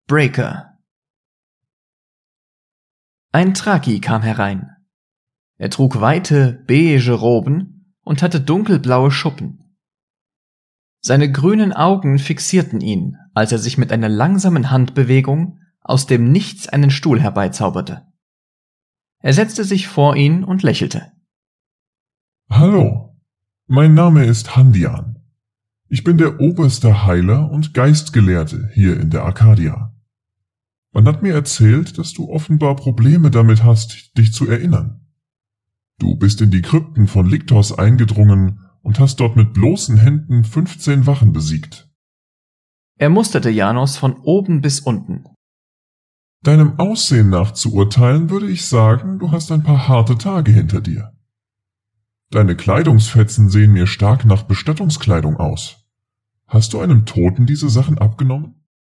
Breaker. Ein Thraci kam herein. Er trug weite, beige Roben und hatte dunkelblaue Schuppen. Seine grünen Augen fixierten ihn, als er sich mit einer langsamen Handbewegung aus dem Nichts einen Stuhl herbeizauberte. Er setzte sich vor ihn und lächelte. »Hallo, mein Name ist Handian. Ich bin der oberste Heiler und Geistgelehrte hier in der Arcadia. Man hat mir erzählt, dass du offenbar Probleme damit hast, dich zu erinnern. Du bist in die Krypten von Liktos eingedrungen und hast dort mit bloßen Händen 15 Wachen besiegt.« Er musterte Janos von oben bis unten. »Deinem Aussehen nach zu urteilen, würde ich sagen, du hast ein paar harte Tage hinter dir. Deine Kleidungsfetzen sehen mir stark nach Bestattungskleidung aus. Hast du einem Toten diese Sachen abgenommen?«